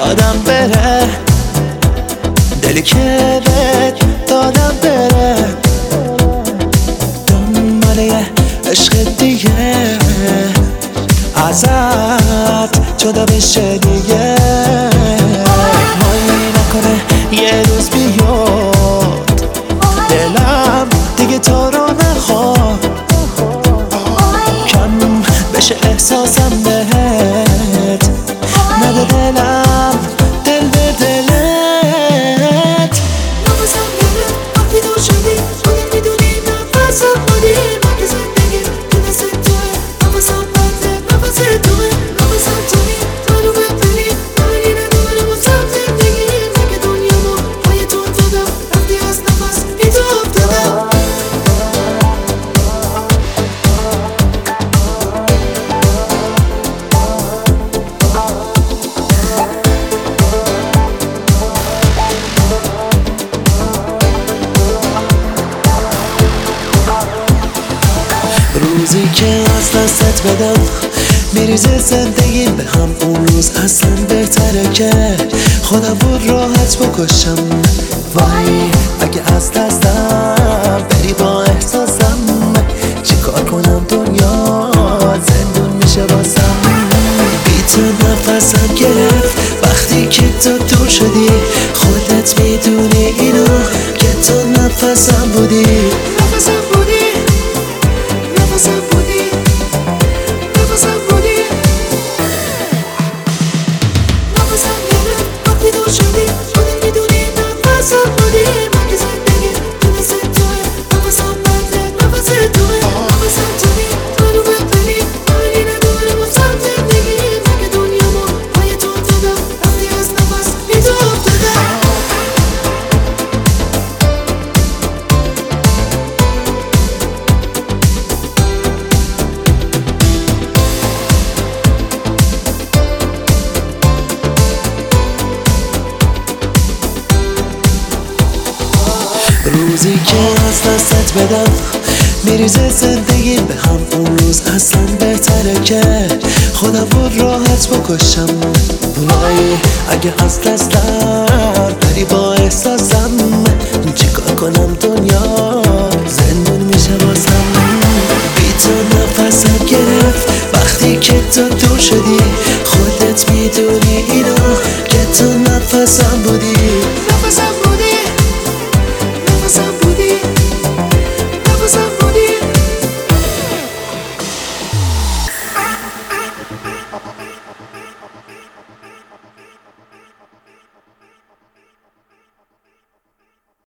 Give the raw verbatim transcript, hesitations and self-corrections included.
یادم بره، دلی که بهت دادم بره دنبال یه عشق دیگه، ازت جدا بشه دیگه. وای نکنه یه روز بیاد دلم دیگه تو رو نخواد، کم بشه احساسم بهت، نده دلم دل به دلت. نفسم بره وقتی دور شدی، خودت میدونی نفسم بودی، من که زندگیم تو دست توه، نفسم بنده نفس توه، نفسم توی منو ببری، ببری ندارم و سم زندگی، من که دنیامو پای تو افتادم، وقتی از نفس بی تو افتادم. روزی که از دستت بدم میریزه زندگیم به هم، اون روز اصلا بهتره که خودم بود راحت بکشم. وای اگه از دستم بری با احساسم، چی کار کنم دنیا زندون میشه واسم. بی تو نفسم گرفت وقتی که تو دور شدی، خودت میدونی اینو که تو نفسم بودی، نفسم بودی، نفسم بودی، نفسم بودی. نفسم گرفت وقتی دور شدی، خودت میدونی نفسم بودی، من که زندگیم تو دست توه، نفسم بنده نفس توه، نفسم توی منو ببری، ببری ندارم و سم زندگی، من که دنیامو پای تو افتادم، وقتی از نفس بی تو افتادم. روزی که از دستت بدم میریزه زندگیم به هم، اون روز اصلا بهتره که خودم بود راحت بکشم. وای اگه از دستم بری با احساسم، چیکار کنم دنیا زندون میشه واسم. بی تو نفسم گرفت وقتی که تو دور شدی،